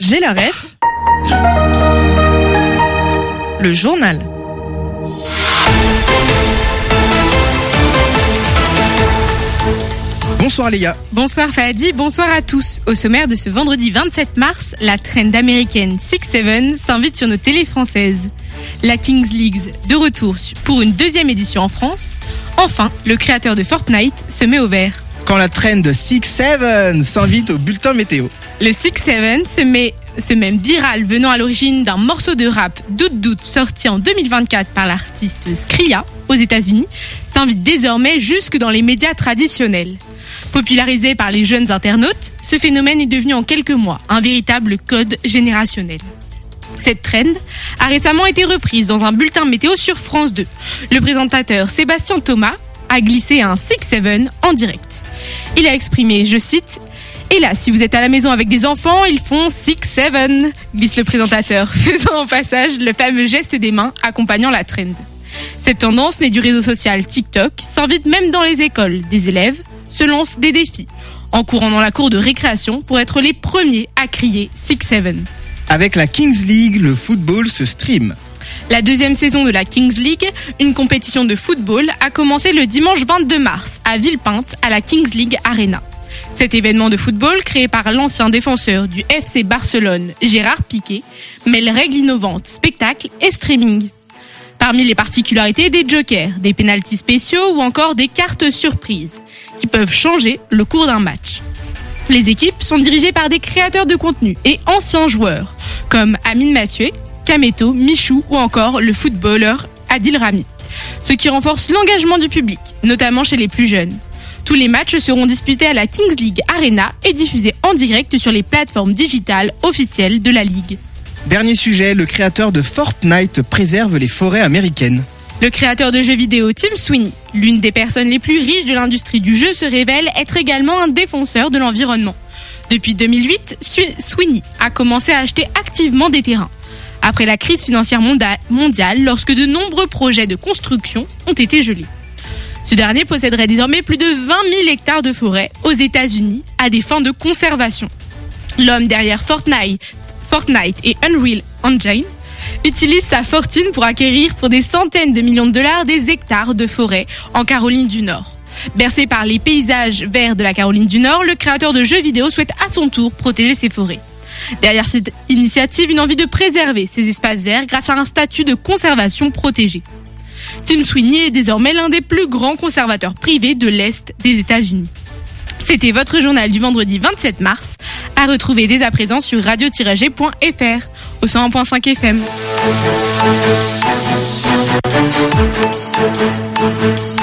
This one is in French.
J'ai la ref. Le journal. Bonsoir Léa. Bonsoir Fahadi, bonsoir à tous. Au sommaire de ce vendredi 27 mars, la trend américaine 6-7 s'invite sur nos télés françaises. La Kings League de retour pour une deuxième édition en France. Enfin, le créateur de Fortnite se met au vert. Quand la trend 6-7 s'invite au bulletin météo. Le 6-7 se met viral venant à l'origine d'un morceau de rap Doute sorti en 2024 par l'artiste Skria aux États-Unis, s'invite désormais jusque dans les médias traditionnels. Popularisé par les jeunes internautes, ce phénomène est devenu en quelques mois un véritable code générationnel. Cette trend a récemment été reprise dans un bulletin météo sur France 2. Le présentateur Sébastien Thomas a glissé un 6-7 en direct. Il a exprimé, je cite, « Et là, si vous êtes à la maison avec des enfants, ils font 6-7 », glisse le présentateur, faisant au passage le fameux geste des mains accompagnant la trend. Cette tendance née du réseau social TikTok s'invite même dans les écoles. Des élèves se lancent des défis en courant dans la cour de récréation pour être les premiers à crier 6-7. Avec la Kings League, le football se stream. La deuxième saison de la Kings League, une compétition de football, a commencé le dimanche 22 mars à Villepinte à la Kings League Arena. Cet événement de football, créé par l'ancien défenseur du FC Barcelone, Gérard Piqué, mêle règles innovantes, spectacles et streaming. Parmi les particularités, des jokers, des pénaltys spéciaux ou encore des cartes surprises qui peuvent changer le cours d'un match. Les équipes sont dirigées par des créateurs de contenu et anciens joueurs, comme Amine Mathieu, Kameto, Michou ou encore le footballeur Adil Rami. Ce qui renforce l'engagement du public, notamment chez les plus jeunes. Tous les matchs seront disputés à la Kings League Arena et diffusés en direct sur les plateformes digitales officielles de la Ligue. Dernier sujet, le créateur de Fortnite préserve les forêts américaines. Le créateur de jeux vidéo Tim Sweeney, l'une des personnes les plus riches de l'industrie du jeu, se révèle être également un défenseur de l'environnement. Depuis 2008, Sweeney a commencé à acheter activement des terrains. Après la crise financière mondiale, lorsque de nombreux projets de construction ont été gelés. Ce dernier posséderait désormais plus de 20 000 hectares de forêt aux États-Unis à des fins de conservation. L'homme derrière Fortnite et Unreal Engine utilise sa fortune pour acquérir pour des centaines de millions de dollars des hectares de forêt en Caroline du Nord. Bercé par les paysages verts de la Caroline du Nord, le créateur de jeux vidéo souhaite à son tour protéger ses forêts. Derrière cette initiative, une envie de préserver ces espaces verts grâce à un statut de conservation protégé. Tim Sweeney est désormais l'un des plus grands conservateurs privés de l'Est des États-Unis. C'était votre journal du vendredi 27 mars, à retrouver dès à présent sur radio-g.fr au 101.5 FM.